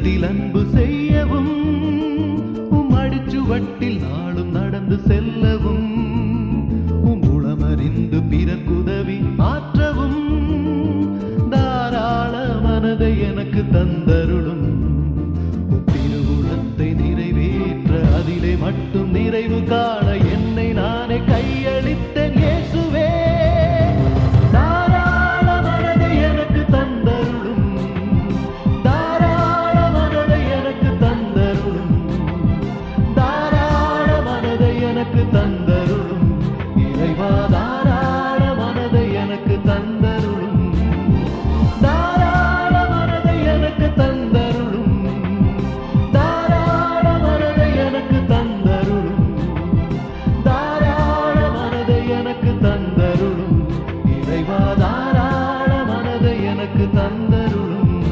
உள்ளத்தில் அன்பு செய்யவும் அடிச்சுவட்டில் நாளும் நடந்து செல்லவும் உளமறிந்து பிறக்குதவி ஆற்றவும் தாராள மனதை எனக்கு தந்தருளும் திருவுளத்தை நிறைவேற்ற அதிலே மட்டும் நிறைவு காண என்னை நானே கையளித்தேன் இயேசுவே. தாராள மனதை எனக்கு தந்தருளும் தாராள மனதை எனக்கு தந்தருளும் தாராள மனதை எனக்கு தந்தருளும் இறைவா. தாராள மனதை எனக்கு தந்தருளும் தாராள மனதை எனக்கு தந்தருளும் தாராள மனதை எனக்கு தந்தருளும் தாராள மனதை எனக்கு தந்தருளும் இறைவா. தாராள மனதை எனக்கு தந்தருளும்.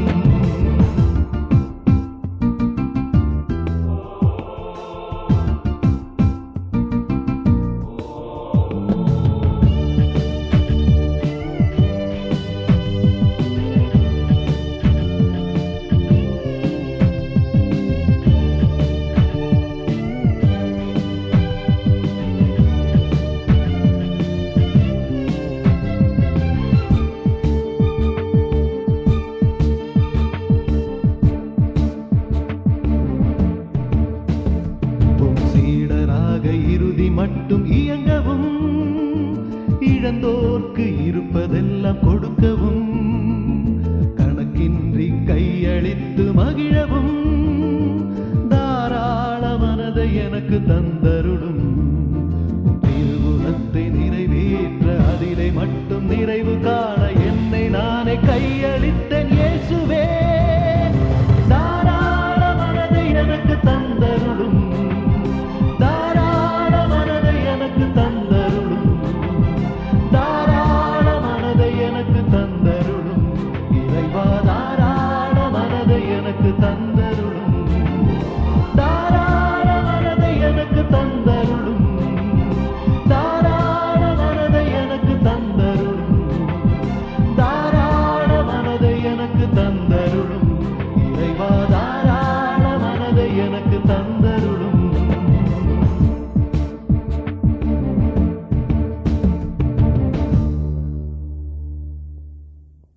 சீடராக இறுதி மட்டும் இயங்கவும் இழந்தோர்க்கு இருப்பதெல்லாம் கொடுக்கவும் கணக்கின்றி கையளித்து மகிழவும் தாராள மனதை எனக்கு தந்தருளும் திருவுளத்தை நிறைவேற்ற அதிலே மட்டும் நிறைவு காண என்னை நானே கைய